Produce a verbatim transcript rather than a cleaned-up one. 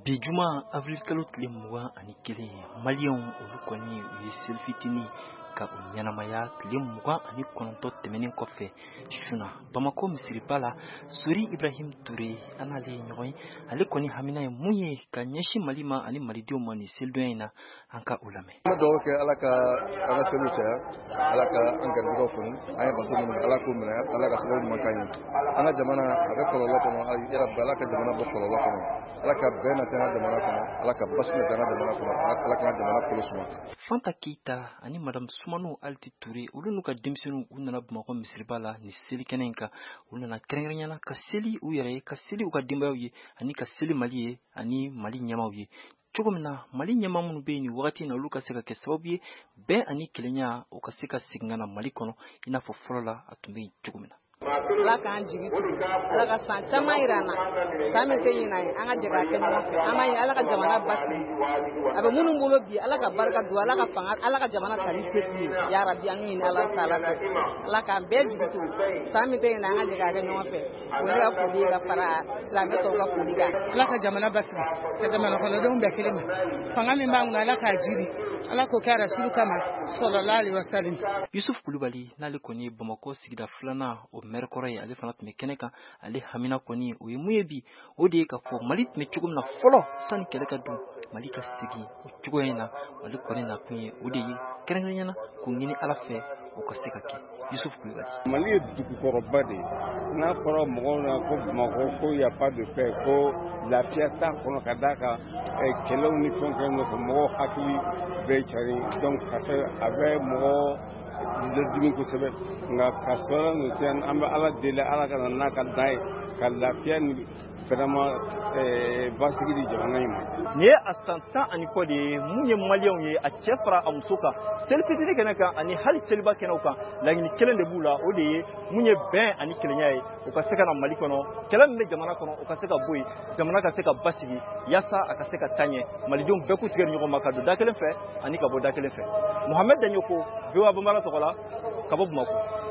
Bijuma avril kalo tile mugan ani kelen Maliens olu kɔni u ye seli fitini ka u ɲɛnamaya tile mugan ani kɔnɔntɔn tɛmɛnen kɔfɛ suna Bamako misiriba la Sori Ibrahim Toure an n'ale ye ɲɔgɔn ye ale kɔni hamina ye mun ye ka ɲɛsin Mali ma ani malidenw ma nin selidonya in na an ka u lamɛn. An dɔw kɛ Ala ka an ka seliw caya Ala ka an garijɛgɛw foni an ye bato minnu Ala k'o minɛ Ala ka sababu ɲuman k'an ye an ka jamana a bɛ kɔlɔlɔ kɔnɔ yarabi Ala ka jamana bɔ kɔlɔlɔ kɔnɔ Ala ka bɛn na tɛ an ka jamana kɔnɔ Ala ka basi na tɛ an ka jamana kɔnɔ Ala ka jamana kolo suma. Fanta Keita ani Madame Soumano Alti Touré olu n'u ka denmisɛnninw u nana Bamako misiriba la ni seli kɛnɛ in kan u nana kɛrɛnkɛrɛnyana ka seli u yɛrɛ ye ka seli u ka denbayaw ye ani ka seli Mali ye ani Mali ɲɛmaw ye cogo min na Mali ɲɛma minnu bɛ yen ni wagati in na olu ka se ka kɛ sababu ye bɛn ani kelenya u ka se ka segin ka na Mali kɔnɔ i n'a fɔ fɔlɔ la a tun bɛ yen cogo min na. Ala k'an jigi tu Ala ka san caman yira an na san min tɛ ɲinɛ ye an ka jɛ ka kɛ ɲɔgɔn fɛ an b'a ɲini Ala ka jamana basigi a bɛ minnu bolo bi Ala ka barika don Ala ka fanga Ala ka jamana tali se bi ya Rabi an ɲini Ala taala fɛ Ala k'an bɛɛ jigi tu san min tɛ ɲinɛ an ka jɛ ka kɛ ɲɔgɔn fɛ o ye ka foli ka fara silamɛ tɔw ka foli kan. Ala ka jamana basigi ka jamana kɔnɔdenw bɛɛ kelen ma fanga min b'an kunna Ala k'a jiri Ala k'o kɛ Rasulu kama sallallahu alaihi wasallam. Yusuf Kulubali n'ale kɔni Bamako sigida filanan o maire kɔrɔ ye ale fana tun bɛ kɛnɛ kan ale hamina kɔni o ye mun ye bi o de ye ka fɔ Mali tun bɛ cogo min na fɔlɔ sani kɛlɛ ka don Mali ka segin o cogoya in na Mali kɔni na kun ye o de ye kɛrɛnkɛrɛnyana k'o ɲini Ala fɛ o ka se ka kɛ. Yusuf Kulubali. Mali ye dugukɔrɔba de n'a fɔra mɔgɔw na ko Bamako ko y a pas de paix ko lafiya t'a kɔnɔ ka d'a kan kɛlɛw ni fɛn fɛn nɔfɛ mɔgɔw hakili bɛ cari donc ça fait a bɛ mɔgɔ dimi kosɛbɛ nka ka sɔrɔ nin tɛ an bɛ Ala deli Ala ka na n'a ka dan ye ka lafiya ni vraiment basigi di jamana in ma. Nin ye a san tan ani kɔ de ye mun ye Maliens ye a cɛ fara a muso kan seli fitini kɛnɛ kan ani hali seliba kɛnɛw kan laɲini kelen de b'u la o de ye mun ye bɛn ani kelenya ye u ka se ka na Mali kɔnɔ kɛlɛ min bɛ jamana kɔnɔ u ka se ka bɔ yen jamana ka se ka basigi yaasa a ka se ka taa ɲɛ malidenw bɛɛ k'u tigɛ ɲɔgɔn ma ka don da kelen fɛ ani ka bɔ da kelen fɛ. Mohamed Danyoko V O A Bambara tɔgɔ la ka bɔ Bamako.